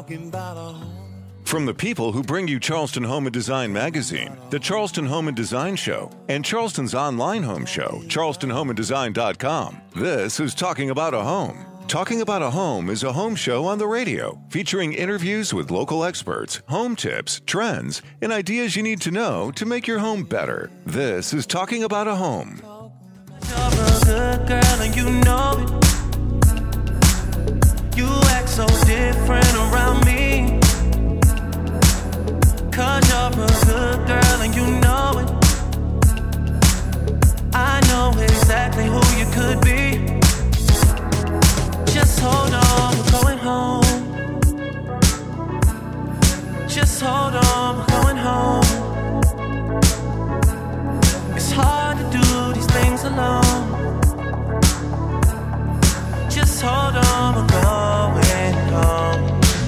talking about a home. From the people who bring you Charleston Home and Design magazine, the Charleston Home and Design Show, and Charleston's online home show, charlestonhomeanddesign.com, this is Talking About a Home. Talking About a Home is a home show on the radio featuring interviews with local experts, home tips, trends, and ideas you need to know to make your home better. This is Talking About a Home. You're a good girl and you know it. You act so different around me. 'Cause you're a good girl and you know it. I know exactly who you could be. Just hold on, we're going home. Just hold on, we're going home. It's hard to do these things alone. Just hold on, we're going home.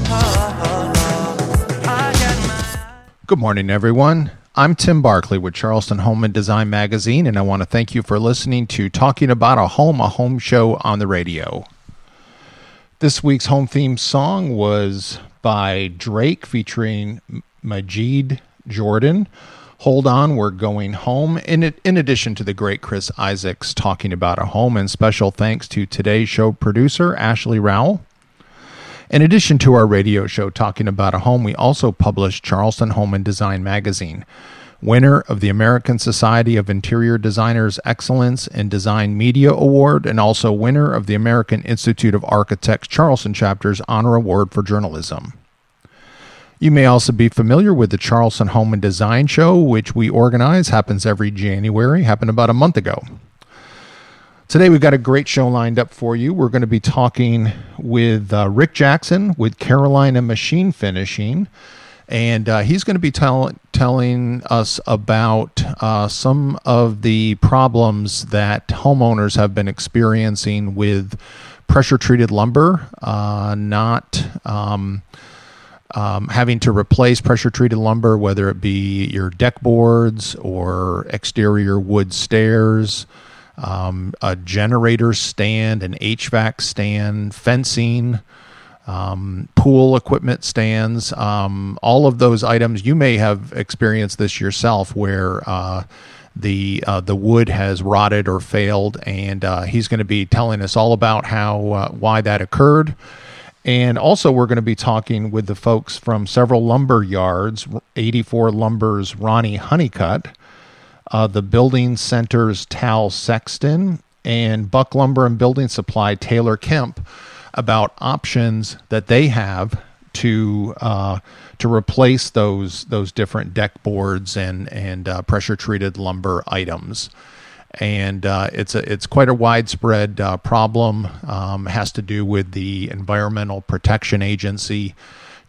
Good morning, everyone. I'm Tim Barkley with Charleston Home and Design Magazine, and I want to thank you for listening to Talking About a Home show on the radio. This week's home theme song was by Drake featuring Majid Jordan. Hold On, We're Going Home. In addition to the great Chris Isaacs Talking About a Home, and special thanks to today's show producer, Ashley Rowell. In addition to our radio show Talking About a Home, we also publish Charleston Home and Design Magazine, winner of the American Society of Interior Designers Excellence in Design Media Award, and also winner of the American Institute of Architects Charleston Chapter's Honor Award for Journalism. You may also be familiar with the Charleston Home and Design Show, which we organize, happens every January, happened about a month ago. Today we've got a great show lined up for you. We're going to be talking with Rick Jackson with Carolina Machine Finishing, and he's going to be telling us about some of the problems that homeowners have been experiencing with pressure-treated lumber, not having to replace pressure-treated lumber, whether it be your deck boards or exterior wood stairs, a generator stand, an HVAC stand, fencing, pool equipment stands, all of those items. You may have experienced this yourself where the wood has rotted or failed, and he's going to be telling us all about why that occurred. And also we're going to be talking with the folks from several lumber yards, 84 Lumber's Ronnie Honeycutt, the Building Center's Tal Sexton, and Buck Lumber and Building Supply Taylor Kemp about options that they have to replace those different deck boards and pressure treated lumber items. And it's quite a widespread problem. Has to do with the Environmental Protection Agency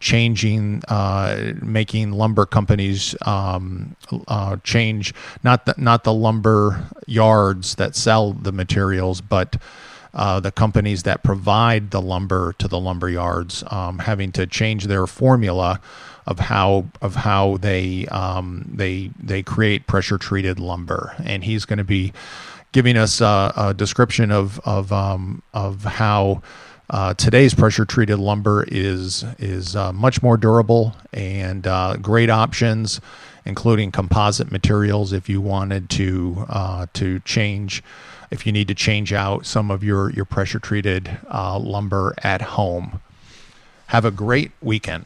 making lumber companies change, not the lumber yards that sell the materials, but the companies that provide the lumber to the lumber yards, having to change their formula of how they create pressure treated lumber. And he's going to be giving us a description of how today's pressure-treated lumber is much more durable and great options, including composite materials if you wanted to change, if you need to change out some of your pressure-treated lumber at home. Have a great weekend.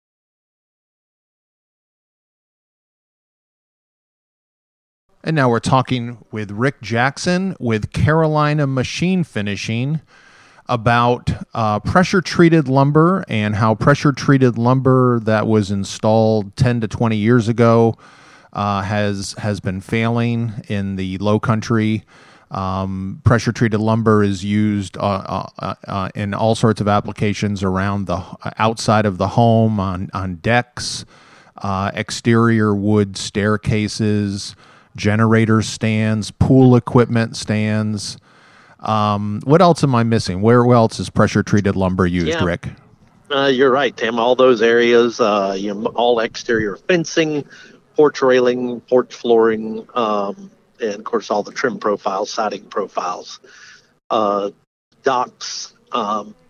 And now we're talking with Rick Jackson with Carolina Machine Finishing about pressure-treated lumber and how pressure-treated lumber that was installed 10 to 20 years ago has been failing in the low country. Pressure-treated lumber is used in all sorts of applications around the outside of the home, on decks, exterior wood staircases, generator stands, pool equipment stands. What else am I missing? Where else is pressure-treated lumber used, Rick? You're right, Tim. All those areas, all exterior fencing, porch railing, porch flooring, and, of course, all the trim profiles, siding profiles, docks,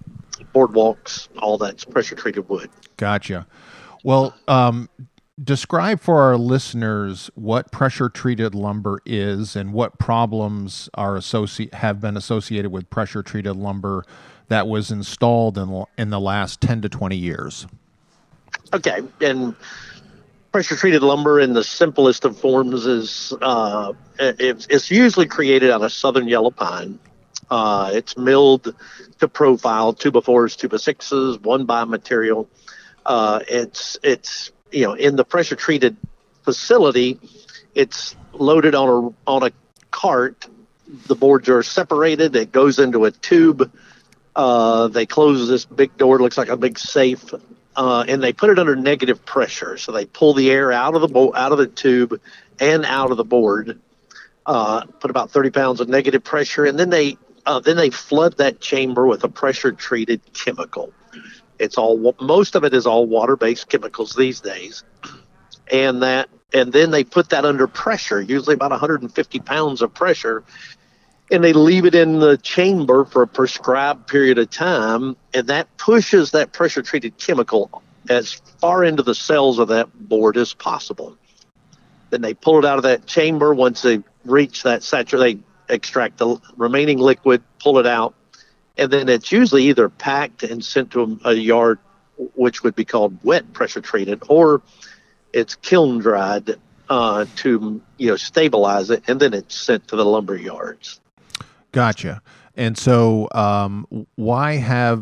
boardwalks, all that's pressure treated wood. Gotcha. Well, describe for our listeners what pressure treated lumber is and what problems have been associated with pressure treated lumber that was installed in the last 10 to 20 years. Okay, and pressure treated lumber in the simplest of forms is it's usually created out of southern yellow pine. It's milled to profile, 2x4s, 2x6s, 1x material. It's in the pressure treated facility, it's loaded on a cart. The boards are separated. It goes into a tube. They close this big door. It looks like a big safe, and they put it under negative pressure. So they pull the air out of the tube and out of the board. Put about 30 pounds of negative pressure, and then they flood that chamber with a pressure treated chemical. Most of it is all water-based chemicals these days, and then they put that under pressure, usually about 150 pounds of pressure, and they leave it in the chamber for a prescribed period of time, and that pushes that pressure-treated chemical as far into the cells of that board as possible. Then they pull it out of that chamber. Once they reach that they extract the remaining liquid, pull it out, and then it's usually either packed and sent to a yard, which would be called wet pressure treated, or it's kiln dried to stabilize it, and then it's sent to the lumber yards. Gotcha. And so, why have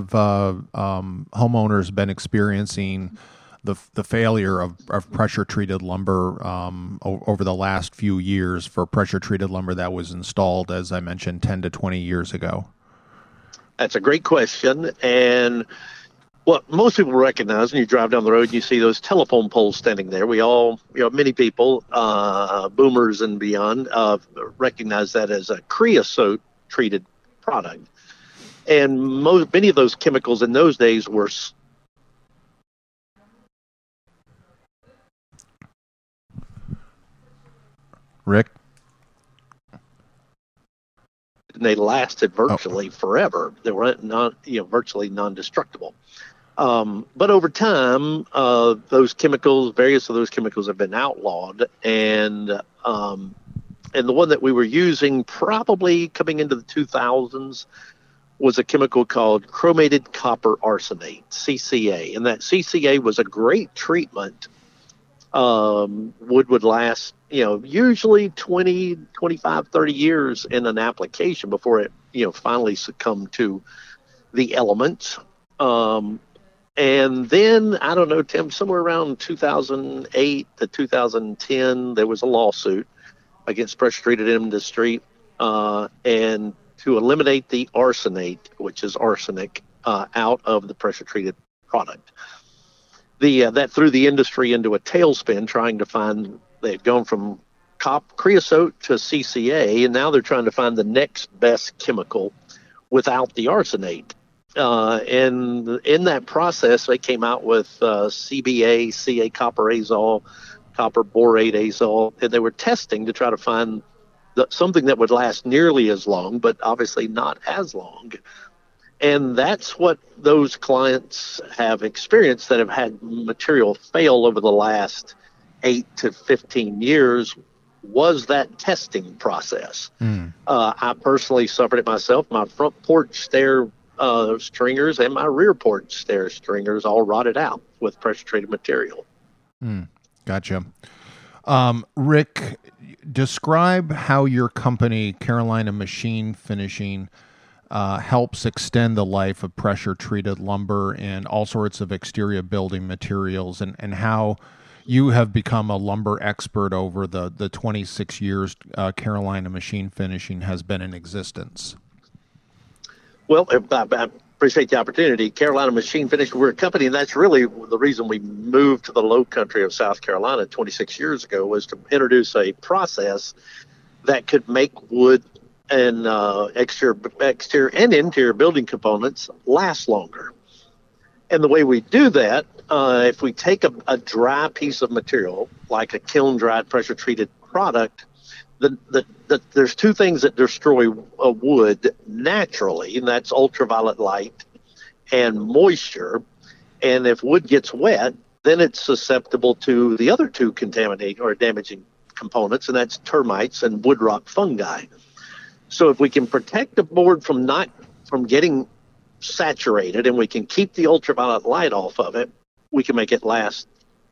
homeowners been experiencing the failure of pressure treated lumber over the last few years for pressure treated lumber that was installed, as I mentioned, 10 to 20 years ago? That's a great question. And what most people recognize when you drive down the road and you see those telephone poles standing there, many people, boomers and beyond, recognize that as a creosote treated product. And many of those chemicals in those days were Rick? And they lasted virtually forever. They were virtually non-destructible. But over time, various of those chemicals have been outlawed, and the one that we were using probably coming into the 2000s was a chemical called chromated copper arsenate, CCA, and that CCA was a great treatment. Wood would last, usually 20, 25, 30 years in an application before it, finally succumbed to the elements. And then, I don't know, Tim, somewhere around 2008 to 2010, there was a lawsuit against pressure-treated industry and to eliminate the arsenate, which is arsenic, out of the pressure-treated product. That threw the industry into a tailspin trying to find, they'd gone from creosote to CCA, and now they're trying to find the next best chemical without the arsenate. And in that process, they came out with CBA, CA copper azole, copper borate azole, and they were testing to try to find something that would last nearly as long, but obviously not as long. And that's what those clients have experienced that have had material fail over the last 8 to 15 years was that testing process. I personally suffered it myself. My front porch stair stringers and my rear porch stair stringers all rotted out with pressure-treated material. Gotcha. Rick, describe how your company, Carolina Machine Finishing, helps extend the life of pressure-treated lumber and all sorts of exterior building materials, and how you have become a lumber expert over the 26 years Carolina Machine Finishing has been in existence. Well, I appreciate the opportunity. Carolina Machine Finishing, we're a company, and that's really the reason we moved to the low country of South Carolina 26 years ago, was to introduce a process that could make wood and exterior and interior building components last longer. And the way we do that, if we take a dry piece of material, like a kiln-dried pressure-treated product, there's two things that destroy wood naturally, and that's ultraviolet light and moisture. And if wood gets wet, then it's susceptible to the other two contaminating or damaging components, and that's termites and wood rot fungi. So if we can protect the board from getting saturated, and we can keep the ultraviolet light off of it, we can make it last,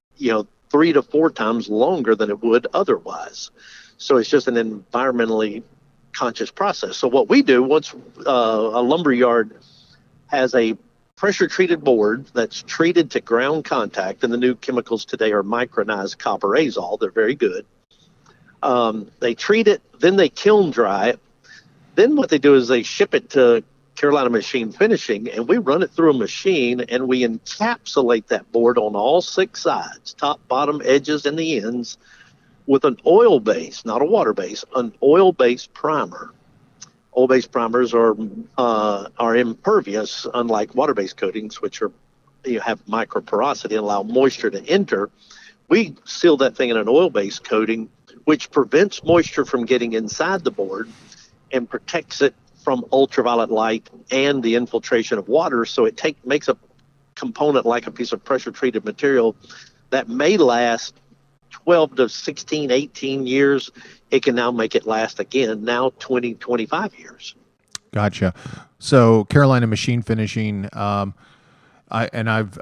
3 to 4 times longer than it would otherwise. So it's just an environmentally conscious process. So what we do, once a lumber yard has a pressure-treated board that's treated to ground contact, and the new chemicals today are micronized copper azole. They're very good. They treat it, then they kiln dry it. Then what they do is they ship it to Carolina Machine Finishing, and we run it through a machine, and we encapsulate that board on all 6 sides, top, bottom, edges, and the ends, with an oil base, not a water base, an oil-based primer. Oil-based primers are impervious, unlike water-based coatings, which have microporosity and allow moisture to enter. We seal that thing in an oil-based coating, which prevents moisture from getting inside the board and protects it from ultraviolet light and the infiltration of water. So it makes a component like a piece of pressure-treated material that may last 12 to 16, 18 years. It can now make it last again, now 20, 25 years. Gotcha. So Carolina Machine Finishing, I've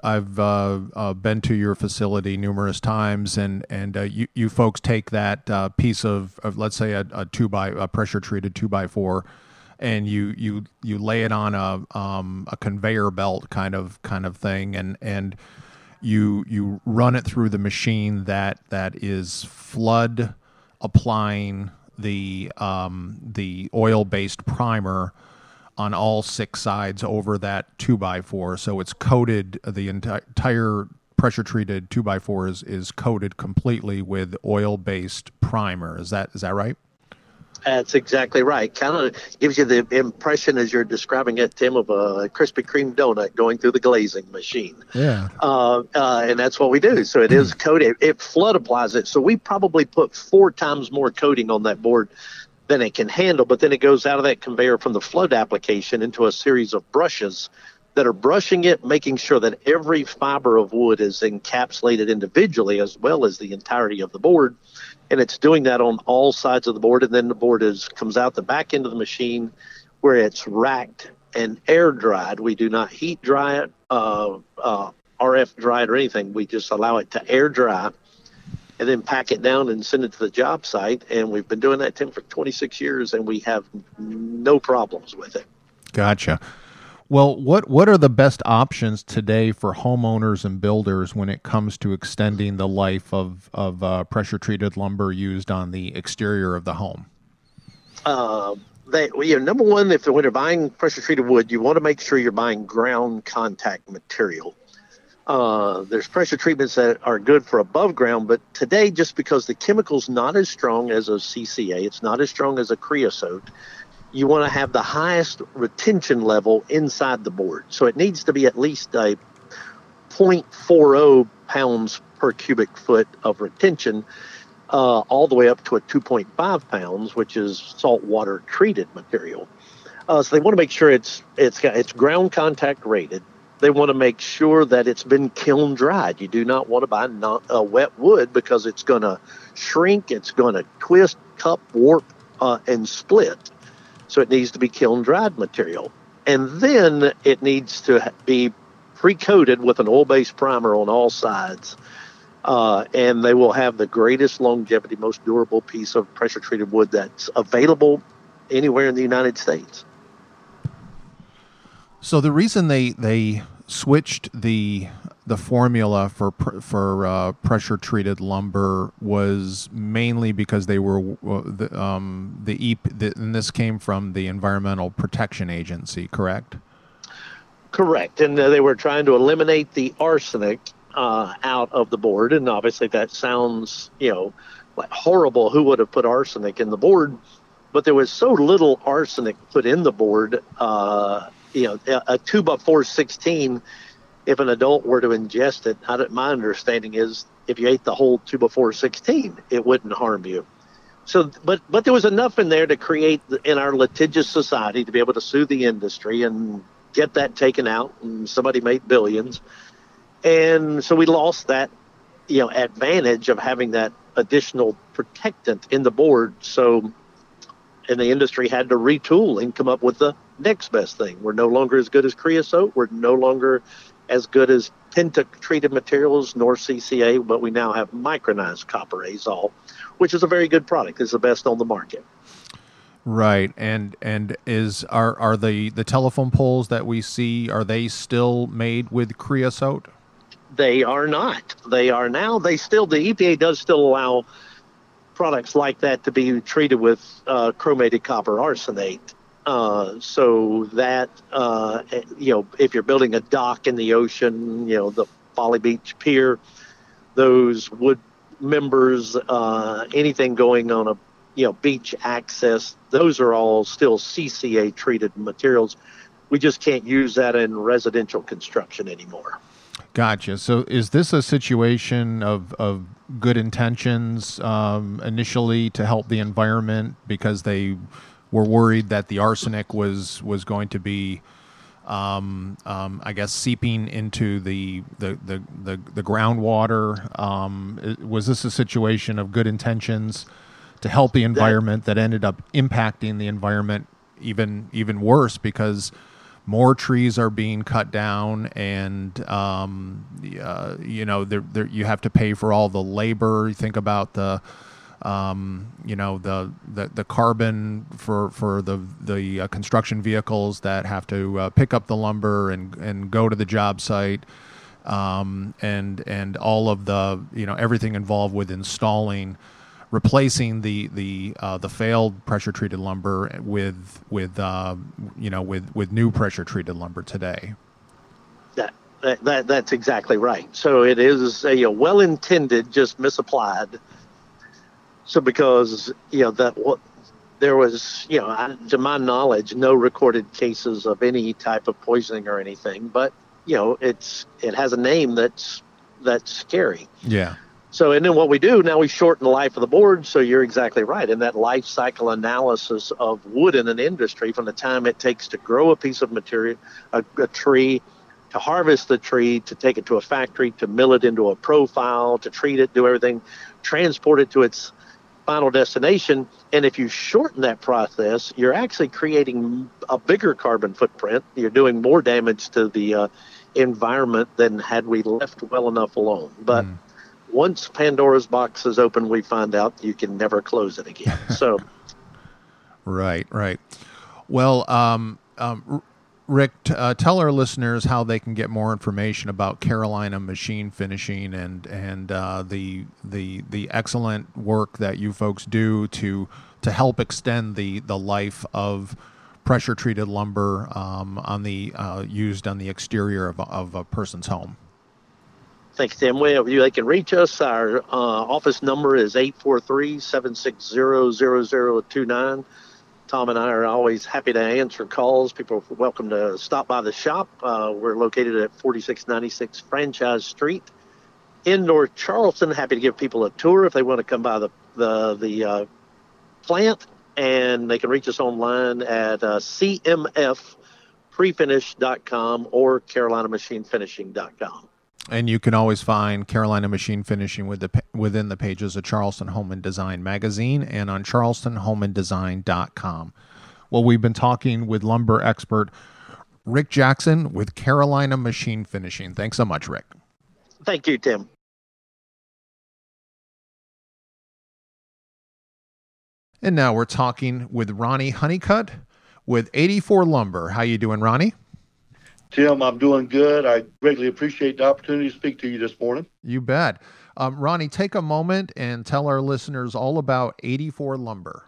been to your facility numerous times, and you folks take that piece of let's say a pressure treated 2x4, and you lay it on a conveyor belt kind of thing, and you run it through the machine that is flood applying the oil-based primer on all 6 sides over that 2x4. So it's coated, the entire pressure-treated 2x4 is coated completely with oil-based primer. Is that right? That's exactly right. Kind of gives you the impression, as you're describing it, Tim, of a Krispy Kreme donut going through the glazing machine. Yeah. And that's what we do. So it is coated. It flood applies it. So we probably put 4 times more coating on that board than it can handle. But then it goes out of that conveyor from the flood application into a series of brushes that are brushing it, making sure that every fiber of wood is encapsulated individually as well as the entirety of the board. And it's doing that on all sides of the board, and then the board comes out the back end of the machine where it's racked and air dried. We do not heat dry it, RF dry it or anything. We just allow it to air dry and then pack it down and send it to the job site. And we've been doing that, Tim, for 26 years, and we have no problems with it. Gotcha. Well, what are the best options today for homeowners and builders when it comes to extending the life of pressure-treated lumber used on the exterior of the home? Number one, when you're buying pressure-treated wood, you want to make sure you're buying ground contact material. There's pressure treatments that are good for above ground, but today, just because the chemical's not as strong as a CCA, it's not as strong as a creosote, you want to have the highest retention level inside the board. So it needs to be at least a 0.40 pounds per cubic foot of retention, all the way up to a 2.5 pounds, which is saltwater treated material. So they want to make sure it's ground contact rated. They want to make sure that it's been kiln dried. You do not want to buy wet wood because it's going to shrink, it's going to twist, cup, warp, and split. So it needs to be kiln dried material. And then it needs to be pre-coated with an oil-based primer on all sides. And they will have the greatest longevity, most durable piece of pressure-treated wood that's available anywhere in the United States. So the reason they switched the formula for pressure treated lumber was mainly because they were and this came from the Environmental Protection Agency, correct? Correct, and they were trying to eliminate the arsenic out of the board, and obviously that sounds like horrible. Who would have put arsenic in the board? But there was so little arsenic put in the board. A 2x4/16, if an adult were to ingest it, my understanding is if you ate the whole 2x4/16, it wouldn't harm you. So, but there was enough in there to create in our litigious society to be able to sue the industry and get that taken out, and somebody made billions. And so we lost that, advantage of having that additional protectant in the board. So, and the industry had to retool and come up with the next best thing. We're no longer as good as creosote. We're no longer as good as penta-treated materials nor CCA, but we now have micronized copper azole, which is a very good product. It's the best on the market. Right, and are the telephone poles that we see, are they still made with creosote? They are not. They are now. The EPA does still allow products like that to be treated with chromated copper arsenate. So that, if you're building a dock in the ocean, the Folly Beach Pier, those wood members, anything going on a, beach access, those are all still CCA treated materials. We just can't use that in residential construction anymore. Gotcha. So is this a situation of good intentions initially to help the environment because they were worried that the arsenic was going to be, I guess, seeping into the groundwater? Was this a situation of good intentions to help the environment that ended up impacting the environment even worse because more trees are being cut down, and you have to pay for all the labor. You think about the carbon for the construction vehicles that have to pick up the lumber and go to the job site, and all of the everything involved with replacing the failed pressure treated lumber with new pressure treated lumber today. That's exactly right. So it is well intended, just misapplied. So because there was to my knowledge no recorded cases of any type of poisoning or anything, but it has a name that's scary. Yeah. So, and then what we do now, we shorten the life of the board. So you're exactly right. And that life cycle analysis of wood in an industry, from the time it takes to grow a piece of material, a tree, to harvest the tree, to take it to a factory, to mill it into a profile, to treat it, do everything, transport it to its final destination. And if you shorten that process, you're actually creating a bigger carbon footprint. You're doing more damage to the environment than had we left well enough alone. But once Pandora's box is open, we find out you can never close it again. So, right. Well, Rick, tell our listeners how they can get more information about Carolina Machine Finishing and the excellent work that you folks do to help extend the life of pressure treated lumber used on the exterior of a person's home. Thanks, Tim. Well, they can reach us. Our office number is 843-760-0029. Tom and I are always happy to answer calls. People are welcome to stop by the shop. We're located at 4696 Franchise Street in North Charleston. Happy to give people a tour if they want to come by the plant. And they can reach us online at cmfprefinish.com or carolinamachinefinishing.com. And you can always find Carolina Machine Finishing within the pages of Charleston Home and Design magazine and on charlestonhomeanddesign.com. Well, we've been talking with lumber expert Rick Jackson with Carolina Machine Finishing. Thanks so much, Rick. Thank you, Tim. And now we're talking with Ronnie Honeycutt with 84 Lumber. How you doing, Ronnie? Tim, I'm doing good. I greatly appreciate the opportunity to speak to you this morning. You bet. Ronnie, take a moment and tell our listeners all about 84 Lumber.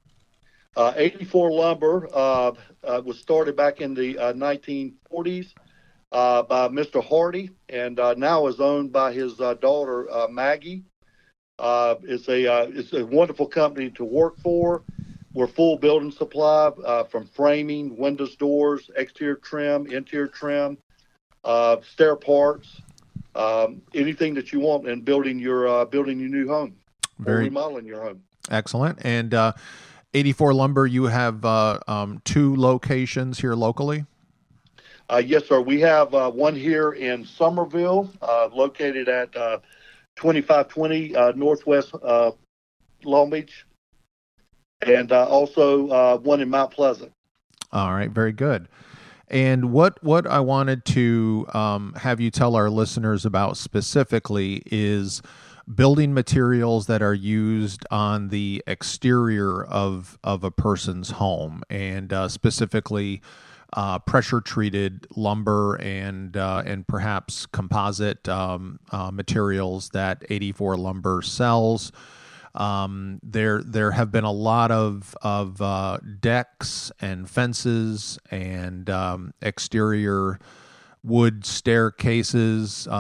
84 Lumber was started back in the 1940s by Mr. Hardy, and now is owned by his daughter, Maggie. It's a wonderful company to work for. We're full building supply from framing, windows, doors, exterior trim, interior trim, stair parts, anything that you want in building your new home or remodeling your home. Excellent. And 84 Lumber, you have 2 locations here locally? Yes, sir. We have one here in Somerville, located at 2520 Northwest Long Beach, and also one in Mount Pleasant. All right, very good. And what I wanted to have you tell our listeners about specifically is building materials that are used on the exterior of a person's home, and specifically pressure treated lumber and perhaps composite materials that 84 Lumber sells. There have been a lot of decks and fences and exterior wood staircases,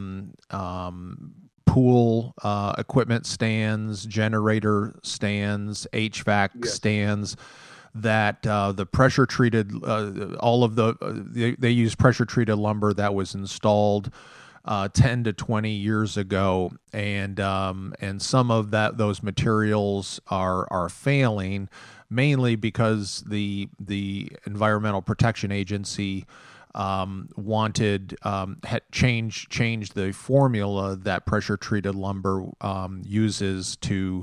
pool equipment stands, generator stands, HVAC stands. That the pressure treated, all of they use pressure treated lumber that was installed 10 to 20 years ago, and some of those materials are failing, mainly because the Environmental Protection Agency wanted had changed the formula that pressure treated lumber uses to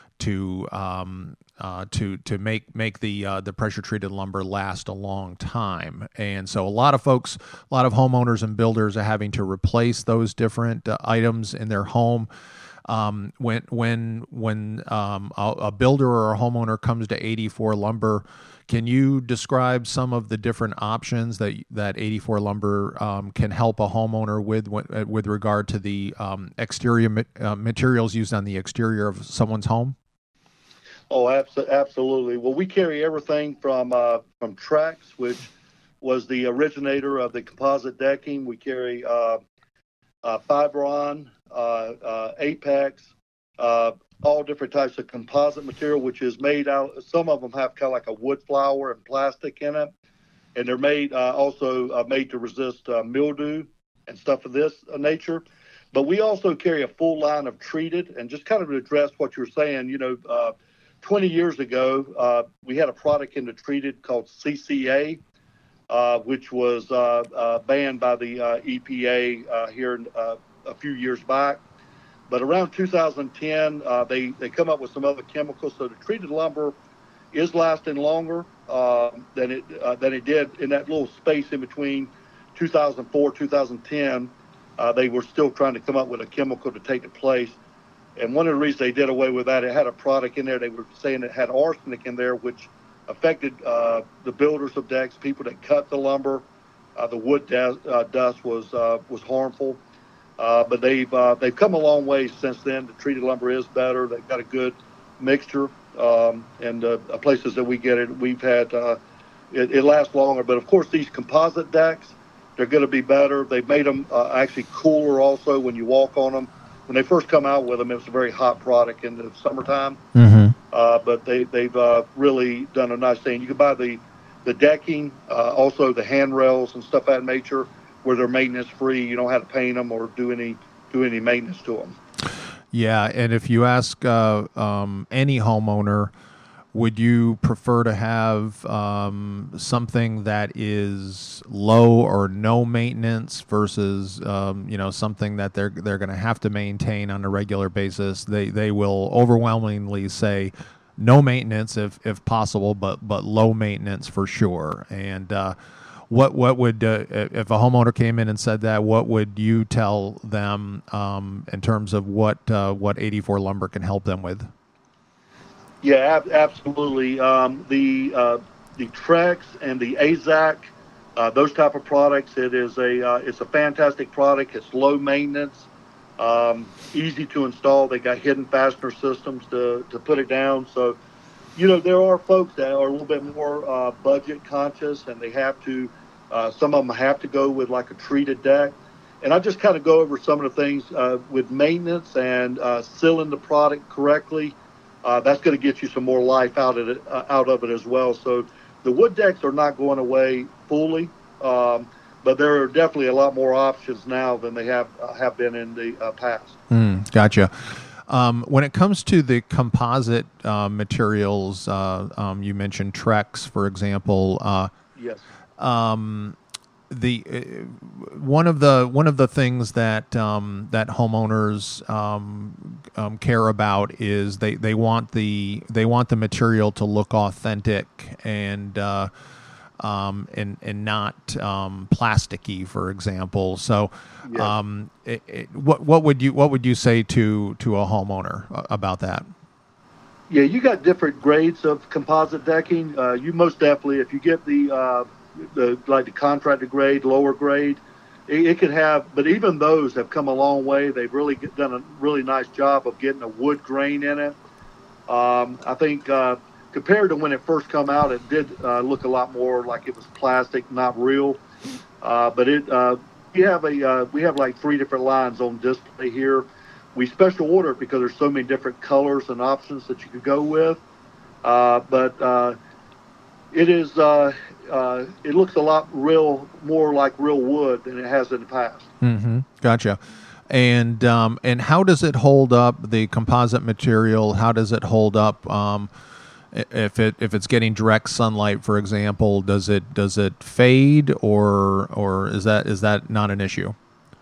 make the pressure treated lumber last a long time. And so a lot of homeowners and builders are having to replace those different items in their home. When a builder or a homeowner comes to 84 Lumber, can you describe some of the different options that 84 Lumber can help a homeowner with regard to the exterior materials used on the exterior of someone's home? Oh, absolutely. Well, we carry everything from Trex, which was the originator of the composite decking. We carry Fibron, Apex, all different types of composite material, which is made out. Some of them have kind of like a wood flour and plastic in it, and they're made also made to resist mildew and stuff of this nature. But we also carry a full line of treated, and just kind of to address what you're saying, 20 years ago, we had a product in the treated called CCA, which was banned by the EPA here a few years back. But around 2010, they come up with some other chemicals. So the treated lumber is lasting longer than it did in that little space in between 2004, 2010. They were still trying to come up with a chemical to take its place. And one of the reasons they did away with that, it had a product in there. They were saying it had arsenic in there, which affected the builders of decks, people that cut the lumber. The wood dust was harmful. But they've come a long way since then. The treated lumber is better. They've got a good mixture. And places that we get it, we've had it lasts longer. But of course, these composite decks, they're going to be better. They've made them actually cooler also when you walk on them. When they first come out with them, it was a very hot product in the summertime. Mm-hmm. But they've really done a nice thing. You can buy the decking, also the handrails and stuff of that nature, where they're maintenance free. You don't have to paint them or do any maintenance to them. Yeah, and if you ask any homeowner, would you prefer to have something that is low or no maintenance versus something that they're going to have to maintain on a regular basis? They will overwhelmingly say no maintenance if possible, but low maintenance for sure. And what would if a homeowner came in and said that, what would you tell them in terms of what 84 Lumber can help them with? Yeah, absolutely. The Trex and the AZAC, those type of products, it's a fantastic product. It's low maintenance, easy to install. They got hidden fastener systems to put it down. So, there are folks that are a little bit more budget conscious, and they have to. Some of them have to go with like a treated deck. And I just kind of go over some of the things with maintenance and sealing the product correctly. That's going to get you some more life out of it as well. So the wood decks are not going away fully, but there are definitely a lot more options now than they have been in the past. Gotcha. When it comes to the composite materials, you mentioned Trex, for example. Yes. the one of the things that that homeowners care about is they want the material to look authentic and not plasticky, for example. So, Yes. what would you say to a homeowner about that? Yeah, you got different grades of composite decking. You most definitely, if you get the contractor grade, lower grade, it could have. But even those have come a long way. They've really done a really nice job of getting a wood grain in it. I think compared to when it first come out, it did look a lot more like it was plastic, not real. But we have like 3 different lines on display here. We special order it because there's so many different colors and options that you could go with. But it is it looks a lot more like real wood than it has in the past. Mm-hmm. Gotcha. And how does it hold up? The composite material, how does it hold up? If it's getting direct sunlight, for example, does it fade or is that not an issue?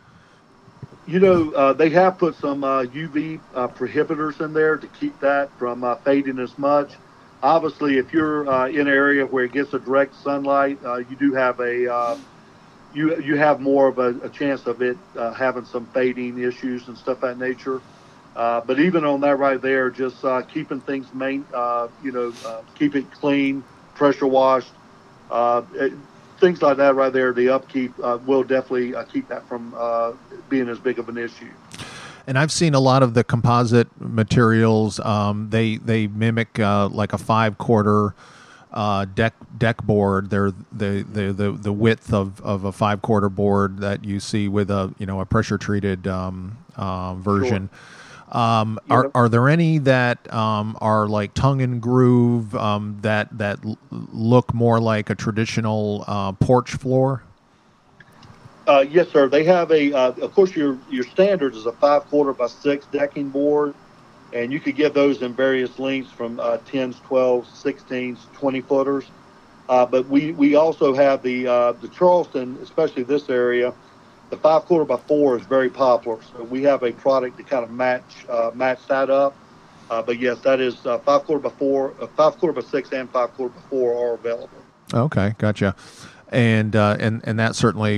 They have put some UV prohibitors in there to keep that from fading as much. Obviously, if you're in an area where it gets a direct sunlight, you do have you have more of a chance of it having some fading issues and stuff of that nature. But even on that right there, just keeping things keep it clean, pressure washed, things like that right there, the upkeep will definitely keep that from being as big of an issue. And I've seen a lot of the composite materials. They mimic like a 5/4 deck board. They're the width of a 5/4 board that you see with a pressure treated version. Sure. Are there any that are like tongue and groove that look more like a traditional porch floor? Yes, sir. They have of course, your standard is a 5/4 by 6 decking board, and you could get those in various lengths from 10s, 12s, 16s, 20 footers. But we also have the Charleston, especially this area. The 5/4 by 4 is very popular, so we have a product to kind of match that up. But yes, that is 5/4 by 4, 5/4 by 6, and 5/4 by 4 are available. Okay, gotcha. And that certainly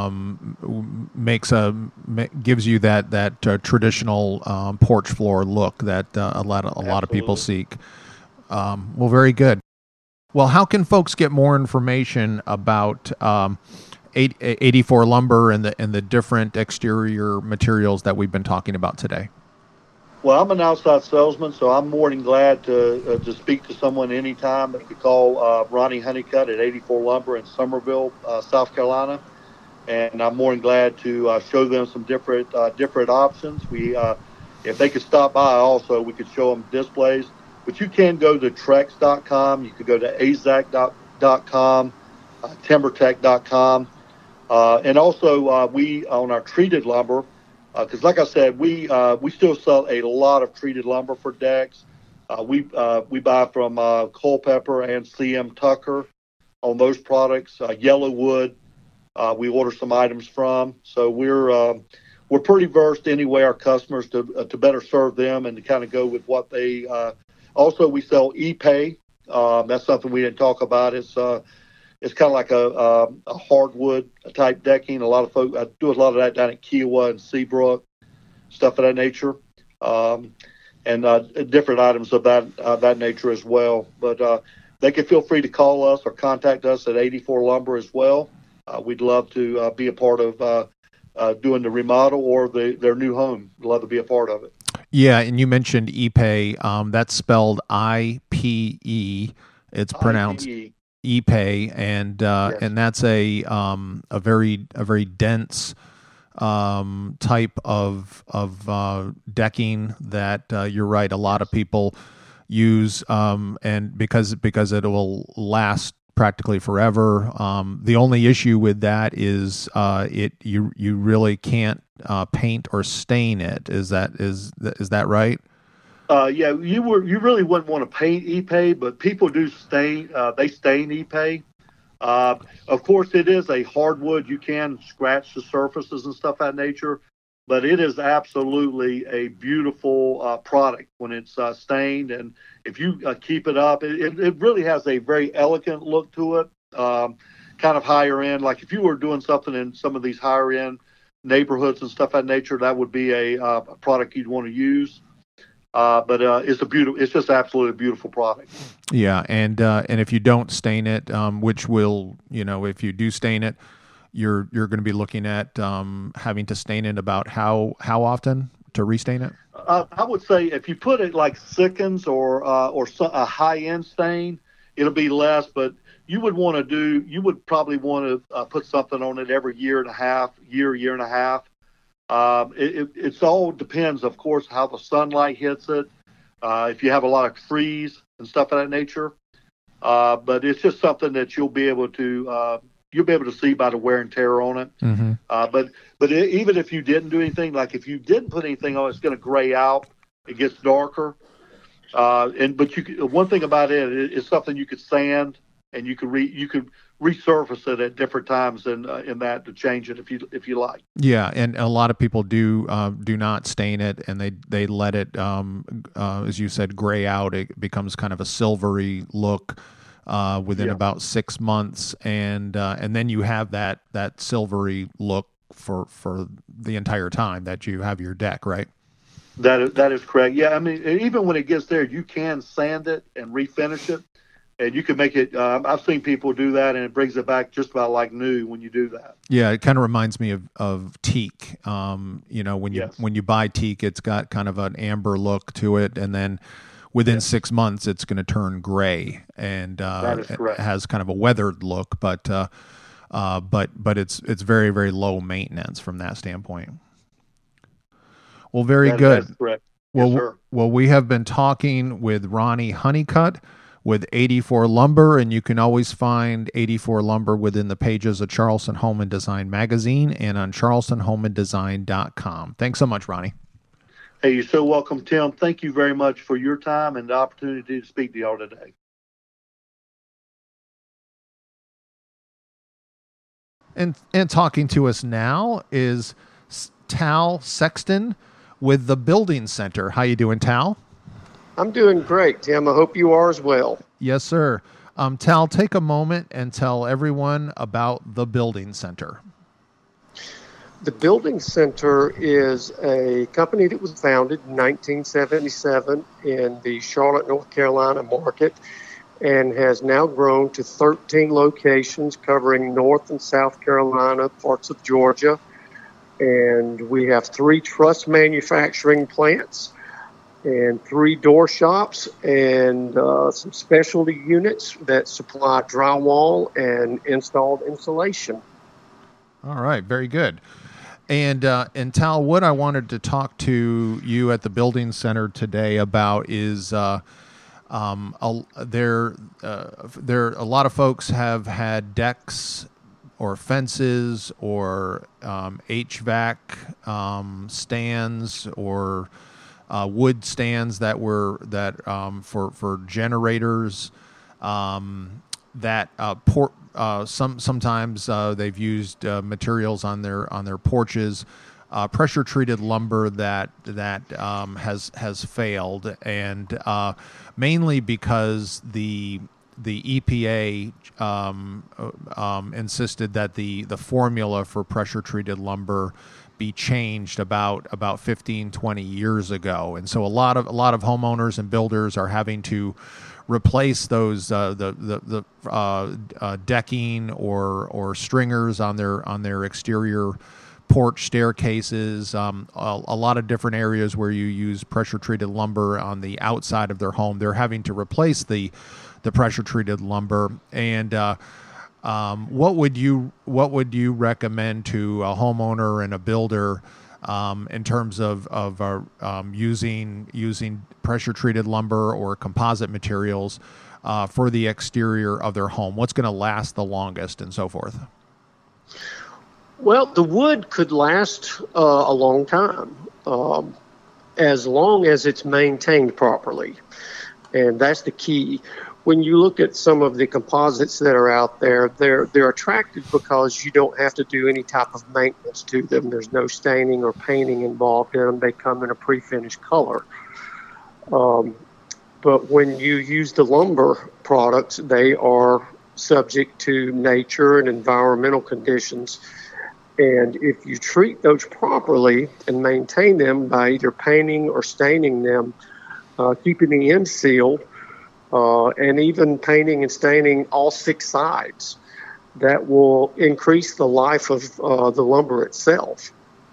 gives you that traditional porch floor look that a lot of people seek. Well, very good. Well, how can folks get more information about 84 Lumber and the different exterior materials that we've been talking about today? Well, I'm an outside salesman, so I'm more than glad to speak to someone anytime. They could call Ronnie Honeycutt at 84 Lumber in Summerville, South Carolina, and I'm more than glad to show them some different options. If they could stop by also, we could show them displays. But you can go to Trex.com. You could go to AZAC.com, TimberTech.com. And also, we on our treated lumber, because like I said, we still sell a lot of treated lumber for decks. We buy from Culpeper and CM Tucker on those products. Yellowwood, we order some items from. So we're pretty versed anyway, our customers, to better serve them and to kind of go with what they. Also, we sell ePay. That's something we didn't talk about. It's kind of like a hardwood type decking. A lot of folks do a lot of that down at Kiowa and Seabrook, stuff of that nature, and different items of that nature as well. But they can feel free to call us or contact us at 84 Lumber as well. We'd love to be a part of doing the remodel or their new home. We'd love to be a part of it. Yeah, and you mentioned ePay. That's spelled IPE. It's pronounced ePay, and Yes. and that's a very dense type of decking that you're right. A lot of people use, and because it will last practically forever. The only issue with that is you really can't paint or stain it. Is that right? Yeah, you really wouldn't want to paint ePay, but people do stain. They stain ePay. Of course, it is a hardwood. You can scratch the surfaces and stuff of that nature, but it is absolutely a beautiful product when it's stained. And if you keep it up, it really has a very elegant look to it, kind of higher end. Like if you were doing something in some of these higher end neighborhoods and stuff of that nature, that would be a product you'd want to use. But it's just absolutely a beautiful product. Yeah, and if you don't stain it, which will, if you do stain it, you're going to be looking at having to stain it about how often to restain it? I would say if you put it like Sikkens or a high end stain, it'll be less. But you would probably want to put something on it every year and a half. It all depends, of course, how the sunlight hits it. If you have a lot of trees and stuff of that nature, but it's just something that you'll be able to see by the wear and tear on it. Mm-hmm. But even if you didn't do anything, like if you didn't put anything on, it's going to gray out. It gets darker. One thing about it's something you could sand, and you could resurface it at different times in that to change it if you like. Yeah, and a lot of people do not stain it, and they let it, as you said, gray out. It becomes kind of a silvery look within about 6 months, and then you have that silvery look for the entire time that you have your deck, right? That is correct. Yeah, I mean, even when it gets there, you can sand it and refinish it. And you can make it, I've seen people do that, and it brings it back just about like new when you do that. Yeah, it kind of reminds me of teak. When you buy teak, it's got kind of an amber look to it, and then within 6 months, it's going to turn gray, and that is correct. It has kind of a weathered look, but it's very, very low maintenance from that standpoint. Well, very good. That's correct. Well, yes, sir. Well, we have been talking with Ronnie Honeycutt with 84 Lumber, and you can always find 84 Lumber within the pages of Charleston Home and Design magazine and on charlestonhomeanddesign.com. Thanks so much, Ronnie. Hey, you're so welcome, Tim. Thank you very much for your time and the opportunity to speak to y'all today. And talking to us now is Tal Sexton with the Building Center. How you doing, Tal? I'm doing great, Tim. I hope you are as well. Yes, sir. Tal, take a moment and tell everyone about the Building Center. The Building Center is a company that was founded in 1977 in the Charlotte, North Carolina market and has now grown to 13 locations covering North and South Carolina, parts of Georgia. And we have 3 truss manufacturing plants and 3 door shops and some specialty units that supply drywall and installed insulation. All right, very good. And Tal, what I wanted to talk to you at the Building Center today about is a lot of folks have had decks or fences or HVAC stands or wood stands that were for generators sometimes they've used materials on their porches, pressure treated lumber that has failed, and mainly because the EPA insisted that the formula for pressure treated lumber be changed about 15, 20 years ago. And so a lot of homeowners and builders are having to replace those decking or stringers on their exterior porch staircases, a lot of different areas where you use pressure treated lumber on the outside of their home. They're having to replace the pressure treated lumber. And what would you recommend to a homeowner and a builder in terms of using pressure treated lumber or composite materials for the exterior of their home? What's going to last the longest and so forth? Well, the wood could last a long time, as long as it's maintained properly, and that's the key. when you look at some of the composites that are out there, they're attractive because you don't have to do any type of maintenance to them. There's no staining or painting involved in them. They come in a pre-finished color. But when you use the lumber products, they are subject to nature and environmental conditions. And if you treat those properly and maintain them by either painting or staining them, keeping the ends sealed, and even painting and staining all 6 sides, that will increase the life of the lumber itself.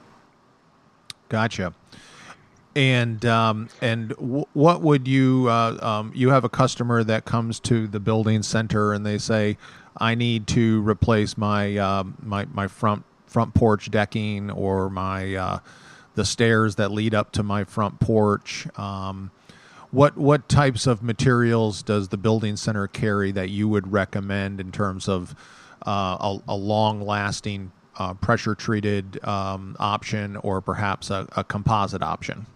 Gotcha. And what would you you have a customer that comes to the building center and they say, I need to replace my my front porch decking or my the stairs that lead up to my front porch. What types of materials does the building center carry that you would recommend in terms of a long-lasting pressure-treated option or perhaps a composite option?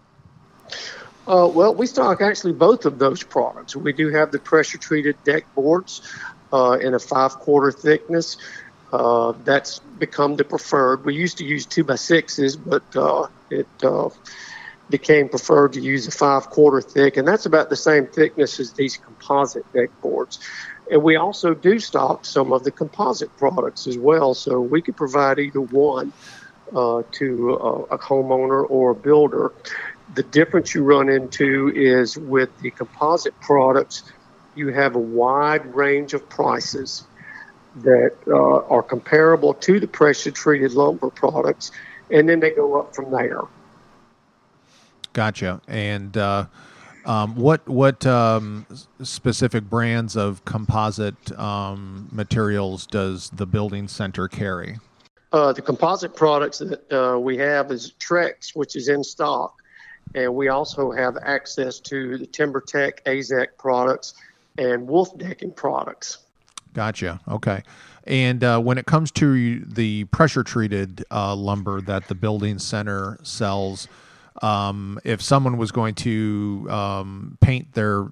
Well, we stock actually both of those products. We do have the pressure-treated deck boards in a 5/4 thickness. That's become the preferred. We used to use 2x6s, but it became preferred to use a 5/4 thick, and that's about the same thickness as these composite deck boards. And we also do stock some of the composite products as well, so we could provide either one to a homeowner or a builder. The difference you run into is with the composite products, you have a wide range of prices that are comparable to the pressure-treated lumber products, and then they go up from there. Gotcha. And what specific brands of composite materials does the building center carry? The composite products that we have is Trex, which is in stock, and we also have access to the TimberTech, AZEK products, and Wolf Decking products. Gotcha. Okay. And when it comes to the pressure-treated lumber that the building center sells, if someone was going to paint their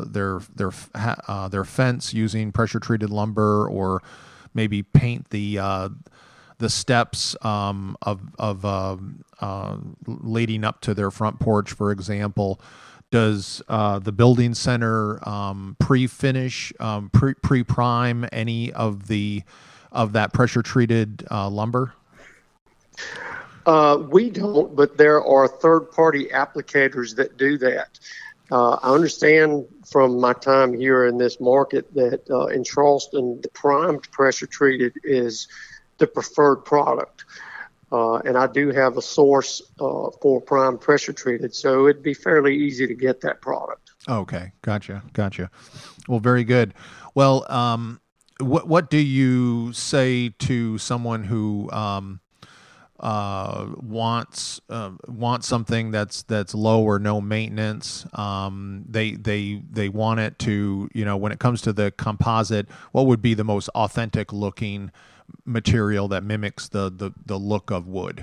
fence using pressure-treated lumber, or maybe paint the steps of leading up to their front porch, for example, does the building center pre-finish, pre-prime any of that pressure-treated lumber? We don't, but there are third-party applicators that do that. I understand from my time here in this market that in Charleston, the primed pressure-treated is the preferred product. And I do have a source for prime pressure treated, so it'd be fairly easy to get that product. Okay, gotcha. Well, very good. Well, what do you say to someone who wants something that's low or no maintenance? They want it to, when it comes to the composite, what would be the most authentic looking material that mimics the look of wood?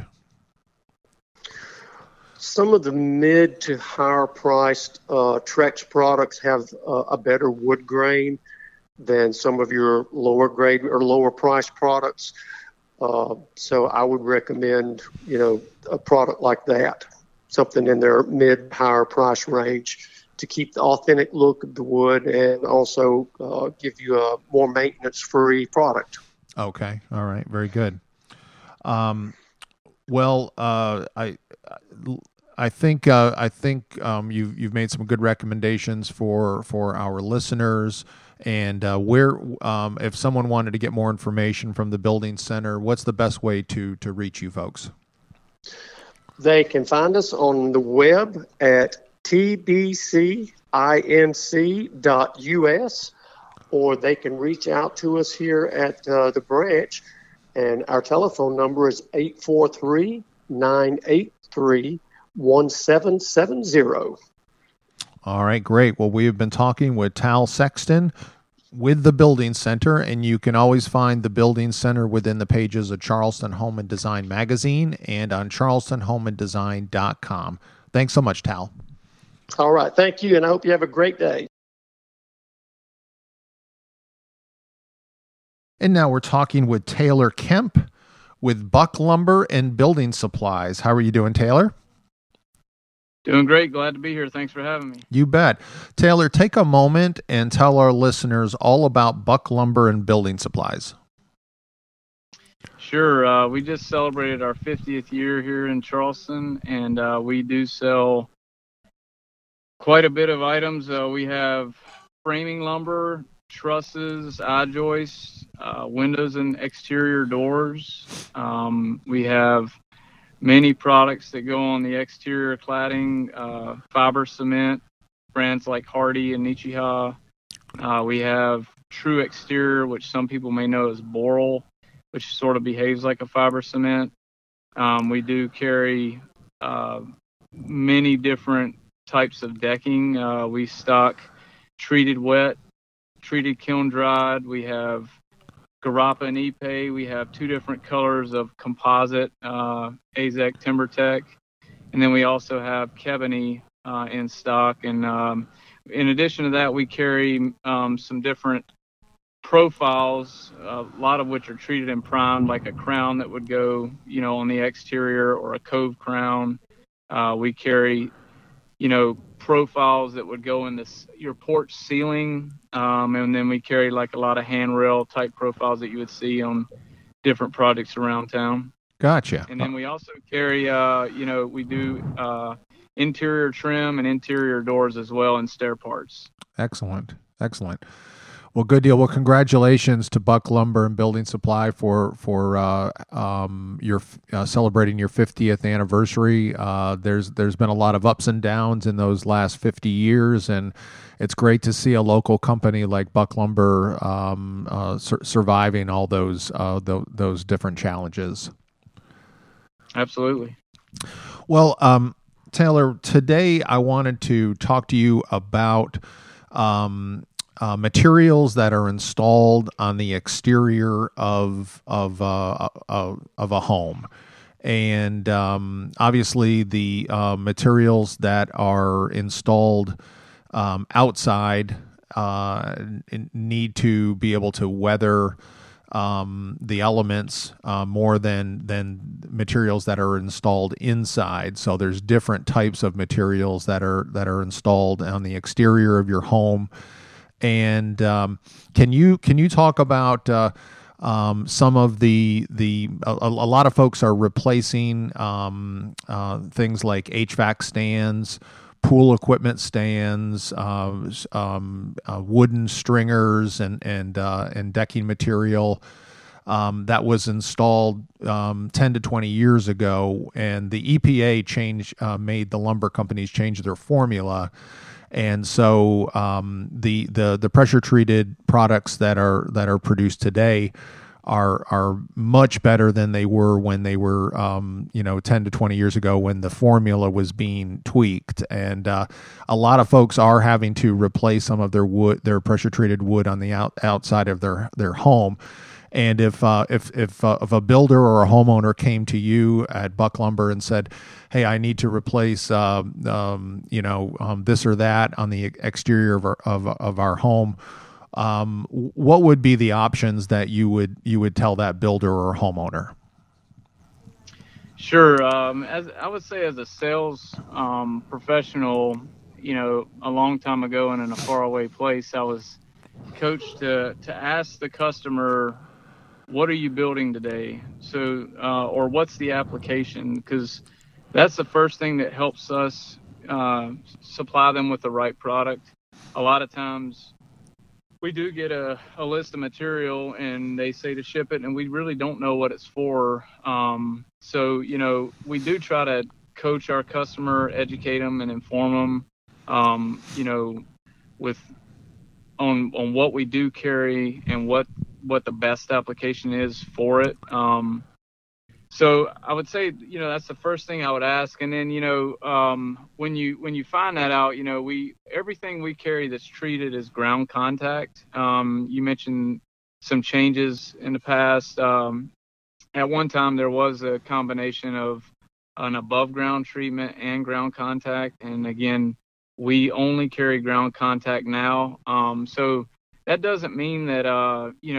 Some of the mid to higher priced Trex products have a better wood grain than some of your lower grade or lower priced products. So I would recommend, a product like that, something in their mid higher price range, to keep the authentic look of the wood and also give you a more maintenance free product. Okay. All right. Very good. I think you've made some good recommendations for our listeners. And if someone wanted to get more information from the building center, what's the best way to reach you folks? They can find us on the web at tbcinc.us. Or they can reach out to us here at the branch, and our telephone number is 843-983-1770. All right, great. Well, we have been talking with Tal Sexton with the Building Center, and you can always find the Building Center within the pages of Charleston Home and Design magazine and on charlestonhomeanddesign.com. Thanks so much, Tal. All right, thank you, and I hope you have a great day. And now we're talking with Taylor Kemp with Buck Lumber and Building Supplies. How are you doing, Taylor? Doing great. Glad to be here. Thanks for having me. You bet. Taylor, take a moment and tell our listeners all about Buck Lumber and Building Supplies. Sure. We just celebrated our 50th year here in Charleston, and we do sell quite a bit of items. We have framing lumber, trusses, I-joists, windows and exterior doors. We have many products that go on the exterior cladding, fiber cement, brands like Hardie and Nichiha. We have True Exterior, which some people may know as Boral, which sort of behaves like a fiber cement. We do carry many different types of decking. We stock treated wet, treated kiln dried. We have Garapa and Ipe. We have two different colors of composite, Azek TimberTech. And then we also have Kebony in stock. And in addition to that, we carry some different profiles, a lot of which are treated and primed, like a crown that would go, on the exterior, or a cove crown. We carry, profiles that would go in your porch ceiling. And then we carry like a lot of handrail type profiles that you would see on different projects around town. Gotcha. And then we also carry, we do interior trim and interior doors as well, and stair parts. Excellent. Well, good deal. Well, congratulations to Buck Lumber and Building Supply for your celebrating your 50th anniversary. There's been a lot of ups and downs in those last 50 years, and it's great to see a local company like Buck Lumber surviving all those different challenges. Absolutely. Well, Taylor, today I wanted to talk to you about materials that are installed on the exterior of a home, and obviously the materials that are installed outside need to be able to weather the elements more than materials that are installed inside. So there's different types of materials that are installed on the exterior of your home. And can you talk about some of the a lot of folks are replacing things like HVAC stands, pool equipment stands, wooden stringers, and decking material that was installed 10 to 20 years ago, and the EPA made the lumber companies change their formula. And so the pressure treated products that are produced today are much better than they were when they were 10 to 20 years ago, when the formula was being tweaked. And a lot of folks are having to replace some of their pressure treated wood on the outside of their home. And if a builder or a homeowner came to you at Buck Lumber and said, "Hey, I need to replace this or that on the exterior of our home," what would be the options that you would tell that builder or homeowner? Sure. As I would say, as a sales professional, a long time ago and in a faraway place, I was coached to ask the customer, what are you building today? So, or what's the application? Because that's the first thing that helps us supply them with the right product. A lot of times we do get a list of material and they say to ship it, and we really don't know what it's for. So, we do try to coach our customer, educate them and inform them, on what we do carry and what the best application is for it. So I would say, that's the first thing I would ask. And then, when you find that out, everything we carry that's treated is ground contact. You mentioned some changes in the past. At one time there was a combination of an above ground treatment and ground contact. And again, we only carry ground contact now. So that doesn't mean that,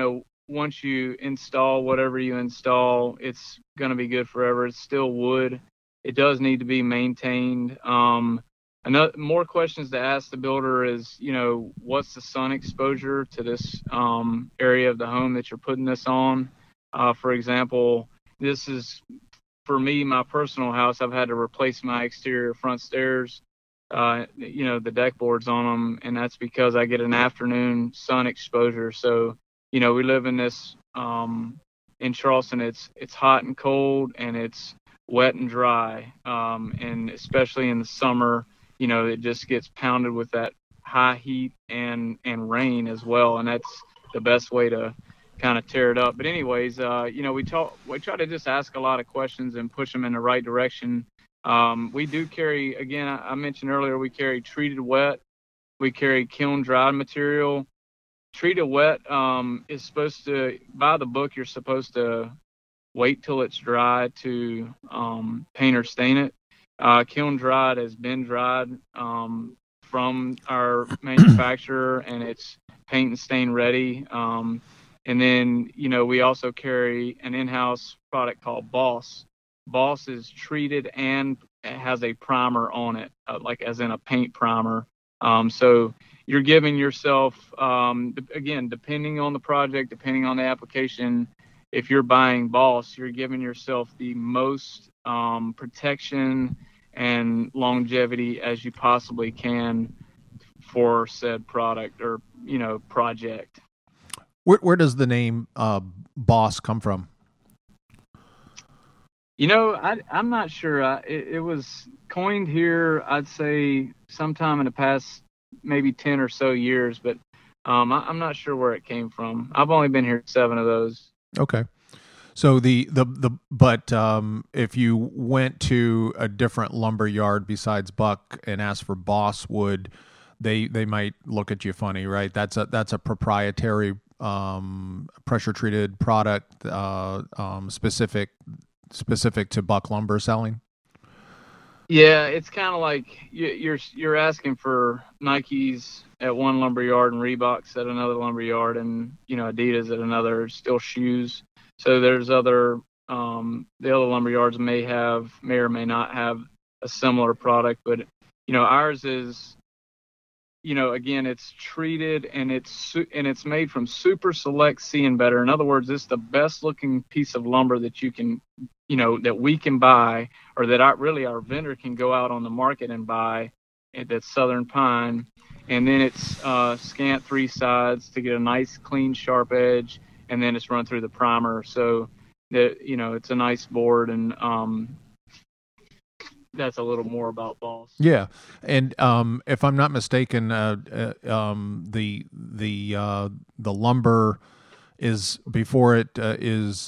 once you install whatever you install, it's going to be good forever. It's still wood. It does need to be maintained. Another more questions to ask the builder is, what's the sun exposure to this area of the home that you're putting this on? For example, this is, for me, my personal house. I've had to replace my exterior front stairs, the deck boards on them, and that's because I get an afternoon sun exposure. So, we live in this in Charleston. It's hot and cold, and it's wet and dry, and especially in the summer, it just gets pounded with that high heat and rain as well, and that's the best way to kind of tear it up. But anyways, we try to just ask a lot of questions and push them in the right direction. We do carry, again, I mentioned earlier, we carry treated wet, we carry kiln dried material. Treated wet is supposed to, by the book, you're supposed to wait till it's dry to paint or stain it. Kiln dried has been dried from our manufacturer, and it's paint and stain ready. And then, we also carry an in-house product called Boss. Boss is treated and has a primer on it, like as in a paint primer. So you're giving yourself, again, depending on the project, depending on the application, if you're buying Boss, you're giving yourself the most protection and longevity as you possibly can for said product or, project. Where does the name Boss come from? I'm not sure. It was coined here, I'd say, sometime in the past maybe 10 or so years, but I'm not sure where it came from. I've only been here 7 of those. Okay. So but if you went to a different lumber yard besides Buck and asked for Boss wood, they might look at you funny, right? That's a proprietary pressure treated product specific to Buck lumber selling. Yeah, it's kind of like you're asking for Nikes at one lumber yard and Reeboks at another lumber yard, and Adidas at another. Still shoes. So there's other the other lumber yards may or may not have a similar product, but ours is again, it's treated and it's made from super select See and Better. In other words, it's the best looking piece of lumber that you can that we can buy, or that our vendor can go out on the market and buy. That's Southern Pine, and then it's scant 3 sides to get a nice clean sharp edge, and then it's run through the primer, so that it's a nice board. And that's a little more about Boss. Yeah, and if I'm not mistaken, the lumber is before it is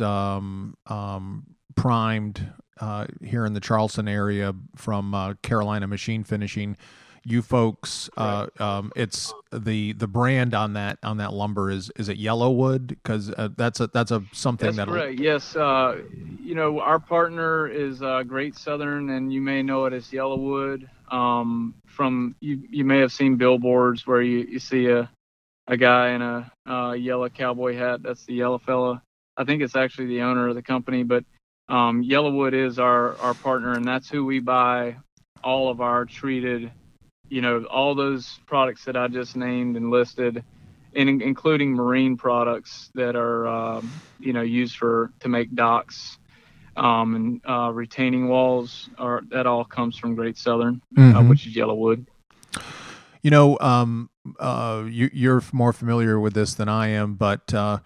primed here in the Charleston area from Carolina Machine Finishing. You folks, it's the brand on that lumber is it Yellowwood? Because that's something that's correct. Yes, our partner is Great Southern, and you may know it as Yellowwood. From you may have seen billboards where you see a guy in a yellow cowboy hat. That's the yellow fella. I think it's actually the owner of the company, but Yellowwood is our partner, and that's who we buy all of our treated. All those products that I just named and listed, and including marine products that are, used to make docks and retaining walls, that all comes from Great Southern, which is Yellowwood. You're more familiar with this than I am, but the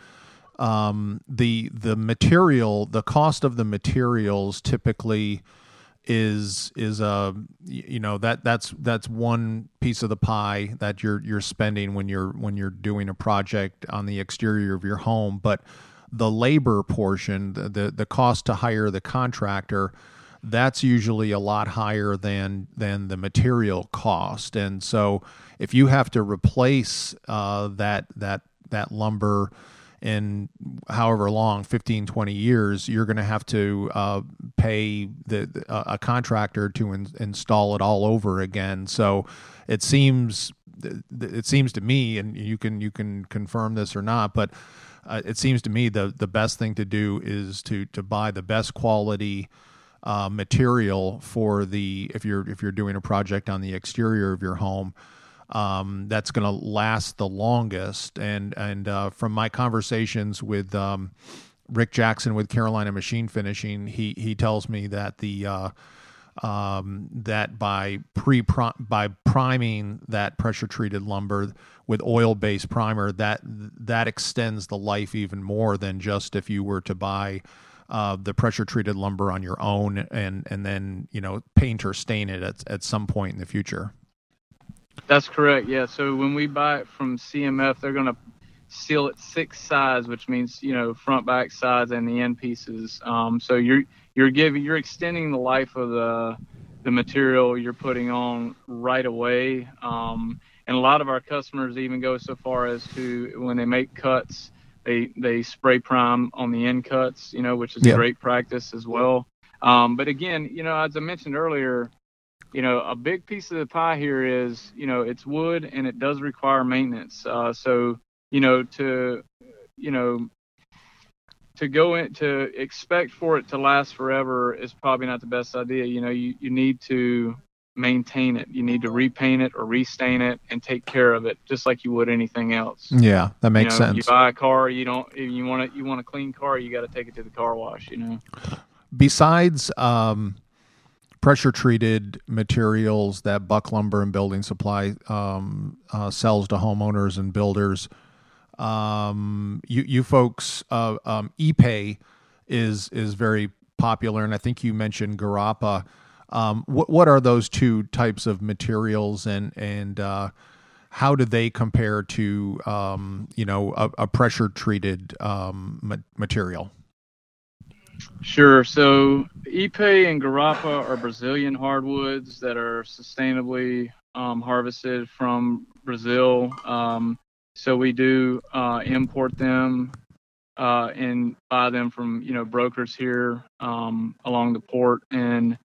material, the cost of the materials typically is that's one piece of the pie that you're spending when you're doing a project on the exterior of your home. But the labor portion, the cost to hire the contractor, that's usually a lot higher than the material cost. And so if you have to replace that lumber in however long, 15, 20 years, you're going to have to pay a contractor to install it all over again. So it seems to me, and you can confirm this or not, but it seems to me the best thing to do is to buy the best quality material for if you're doing a project on the exterior of your home. That's going to last the longest. And from my conversations with Rick Jackson with Carolina Machine Finishing, he tells me that that by priming that pressure treated lumber with oil-based primer, that extends the life even more than just if you were to buy the pressure treated lumber on your own and then paint or stain it at some point in the future. That's correct. Yeah. So when we buy it from CMF, they're going to seal it 6 sides, which means front, back, sides, and the end pieces. So you're extending the life of the material you're putting on right away. And a lot of our customers even go so far as to, when they make cuts, they spray prime on the end cuts, which is a great practice as well. But again, as I mentioned earlier, a big piece of the pie here is, it's wood and it does require maintenance. So, to go in to expect for it to last forever is probably not the best idea. You need to maintain it. You need to repaint it or restain it and take care of it just like you would anything else. Yeah, that makes sense. You buy a car, you want a clean car, you got to take it to the car wash, Besides pressure treated materials that Buck Lumber and Building Supply sells to homeowners and builders, you folks, ePay is very popular, and I think you mentioned Garapa. What are those two types of materials, and how do they compare to a pressure treated material? Sure. So Ipe and Garapa are Brazilian hardwoods that are sustainably harvested from Brazil. So we do import them and buy them from brokers here along the port. And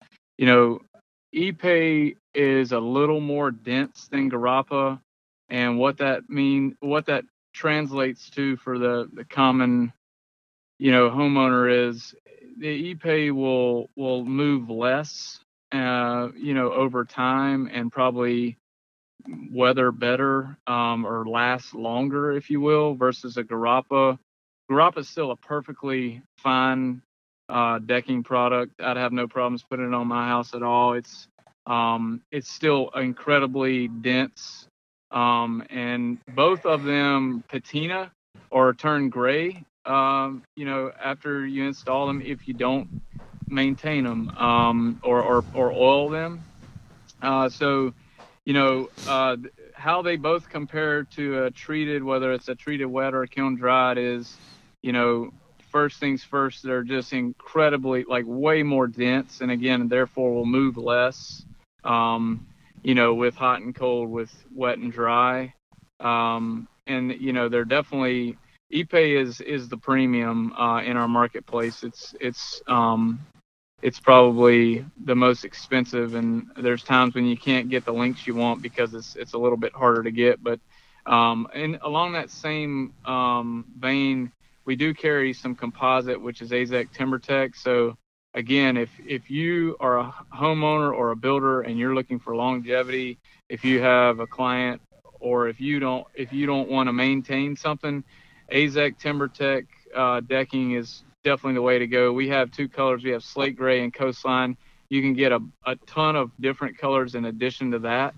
Ipe is a little more dense than Garapa, and what that translates to for the common homeowner is the Ipe will move less over time and probably weather better or last longer, if you will, versus a Garapa. Garapa is still a perfectly fine decking product. I'd have no problems putting it on my house at all. It's still incredibly dense, and both of them patina or turn gray after you install them if you don't maintain them or oil them. So how they both compare to a treated, whether it's a treated wet or a kiln dried, is first things first, they're just incredibly, way more dense, and again, therefore will move less, with hot and cold, with wet and dry. And they're definitely, Ipe is the premium in our marketplace. It's probably the most expensive, and there's times when you can't get the lengths you want because it's a little bit harder to get. But and along that same vein, we do carry some composite, which is AZEK TimberTech. So again, if you are a homeowner or a builder and you're looking for longevity, if you have a client, or if you don't want to maintain something, AZEK TimberTech decking is definitely the way to go. We have 2 colors. We have slate gray and coastline. You can get a ton of different colors in addition to that.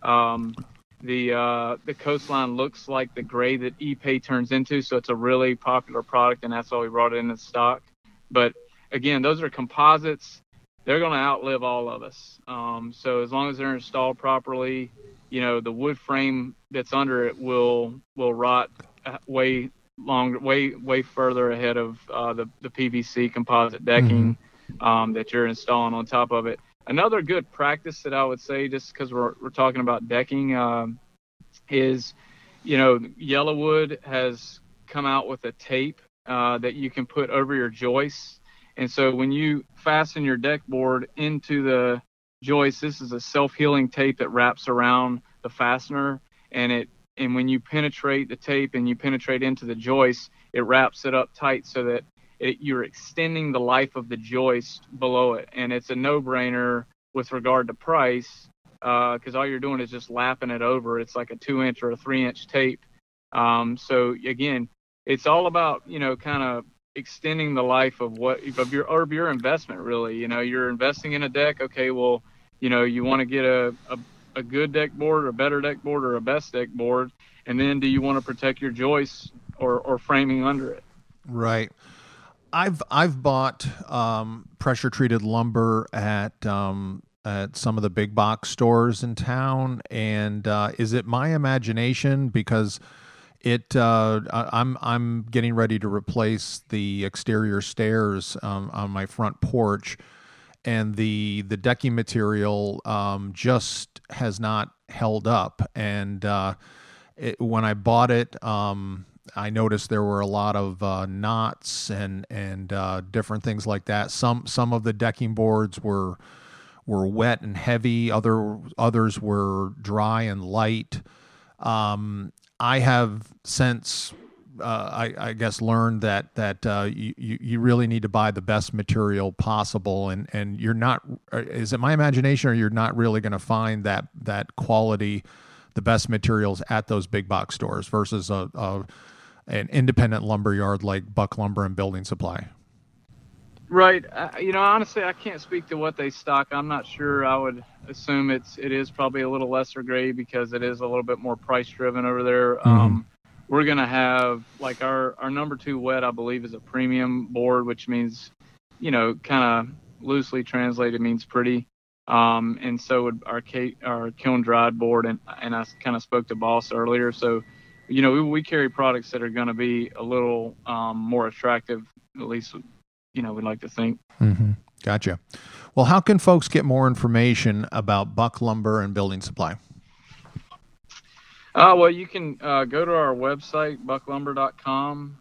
The coastline looks like the gray that Ipe turns into, so it's a really popular product, and that's why we brought it in stock. But again, those are composites. They're going to outlive all of us. So as long as they're installed properly, the wood frame that's under it will rot way longer, way further ahead of the PVC composite decking that you're installing on top of it. Another good practice that I would say, just because we're talking about decking, is Yellowwood has come out with a tape that you can put over your joists, and so when you fasten your deck board into the joist, this is a self-healing tape that wraps around the fastener, and and when you penetrate the tape and you penetrate into the joist, it wraps it up tight so that you're extending the life of the joist below it. And it's a no-brainer with regard to price, because all you're doing is just lapping it over. It's like a 2-inch or a 3-inch tape. So again, it's all about, kind of extending the life of your investment, really. You're investing in a deck. Okay, well, you want to get a good deck board, or a better deck board, or a best deck board, and then do you want to protect your joists or framing under it? Right. I've bought pressure treated lumber at some of the big box stores in town, and is it my imagination, because I'm getting ready to replace the exterior stairs on my front porch, and the decking material just has not held up. And when I bought it, I noticed there were a lot of knots and different things like that. Some of the decking boards were wet and heavy. Others were dry and light. I have since, I guess, learned that you really need to buy the best material possible, and you're not. Is it my imagination, or you're not really going to find that quality, the best materials at those big box stores versus an independent lumber yard like Buck Lumber and Building Supply? Right. Honestly, I can't speak to what they stock. I'm not sure. I would assume it is probably a little lesser grade because it is a little bit more price driven over there. Mm-hmm. We're going to have, like, our number 2 wet, I believe, is a premium board, which means, kind of loosely translated means pretty. And so would our kiln dried board. And I kind of spoke to Boss earlier. So, we carry products that are going to be a little more attractive, at least, we'd like to think. Mm-hmm. Gotcha. Well, how can folks get more information about Buck Lumber and Building Supply? Well, you can go to our website, bucklumber.com.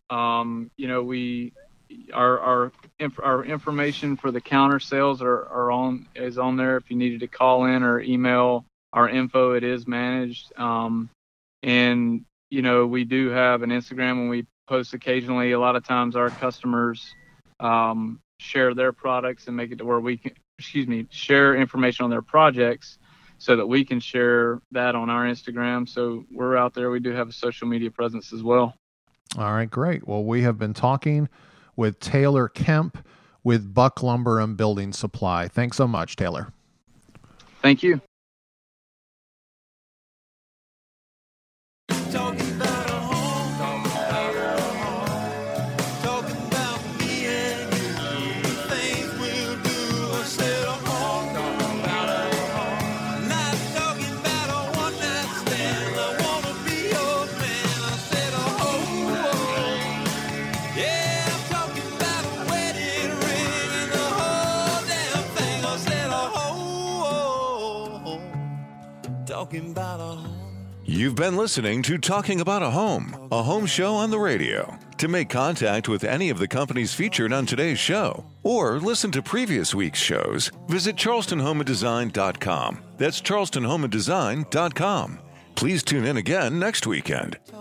Our information for the counter sales is on there. If you needed to call in or email our info, it is managed. And we do have an Instagram, and we post occasionally. A lot of times our customers share their products and make it to where we can, share information on their projects so that we can share that on our Instagram. So we're out there. We do have a social media presence as well. All right, great. Well, we have been talking with Taylor Kemp with Buck Lumber and Building Supply. Thanks so much, Taylor. Thank you. You've been listening to Talking About a home show on the radio. To make contact with any of the companies featured on today's show, or listen to previous week's shows, visit charlestonhomeanddesign.com. That's charlestonhomeanddesign.com. Please tune in again next weekend.